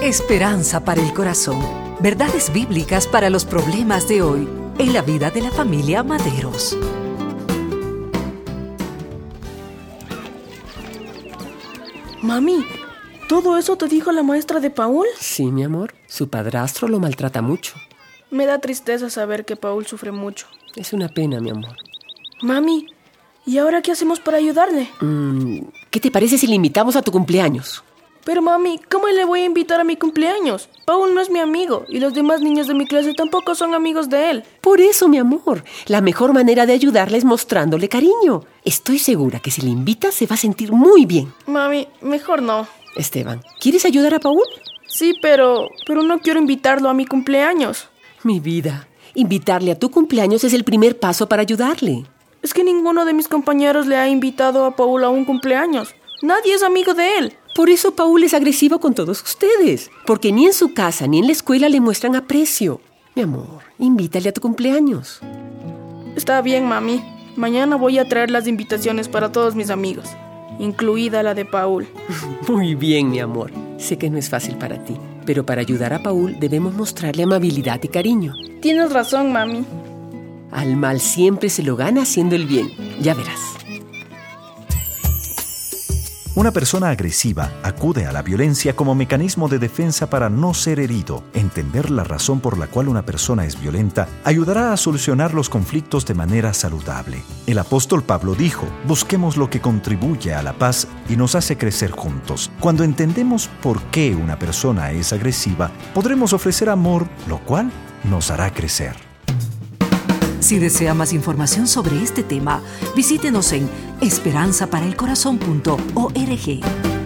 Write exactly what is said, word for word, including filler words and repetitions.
Esperanza para el corazón. Verdades bíblicas para los problemas de hoy en la vida de la familia Maderos. Mami, ¿todo eso te dijo la maestra de Paul? Sí, mi amor. Su padrastro lo maltrata mucho. Me da tristeza saber que Paul sufre mucho. Es una pena, mi amor. Mami, ¿y ahora qué hacemos para ayudarle? Mm, ¿Qué te parece si le invitamos a tu cumpleaños? Pero mami, ¿cómo le voy a invitar a mi cumpleaños? Paul no es mi amigo y los demás niños de mi clase tampoco son amigos de él. Por eso, mi amor, la mejor manera de ayudarle es mostrándole cariño. Estoy segura que si le invitas se va a sentir muy bien. Mami, mejor no. Esteban, ¿quieres ayudar a Paul? Sí, pero... pero no quiero invitarlo a mi cumpleaños. Mi vida, invitarle a tu cumpleaños es el primer paso para ayudarle. Es que ninguno de mis compañeros le ha invitado a Paul a un cumpleaños. Nadie es amigo de él. Por eso Paul es agresivo con todos ustedes, porque ni en su casa ni en la escuela le muestran aprecio. Mi amor, invítale a tu cumpleaños. Está bien, mami. Mañana voy a traer las invitaciones para todos mis amigos, incluida la de Paul. Muy bien, mi amor. Sé que no es fácil para ti, pero para ayudar a Paul debemos mostrarle amabilidad y cariño. Tienes razón, mami. Al mal siempre se lo gana haciendo el bien. Ya verás. Una persona agresiva acude a la violencia como mecanismo de defensa para no ser herido. Entender la razón por la cual una persona es violenta ayudará a solucionar los conflictos de manera saludable. El apóstol Pablo dijo: busquemos lo que contribuye a la paz y nos hace crecer juntos. Cuando entendemos por qué una persona es agresiva, podremos ofrecer amor, lo cual nos hará crecer. Si desea más información sobre este tema, visítenos en esperanza para el corazón punto org.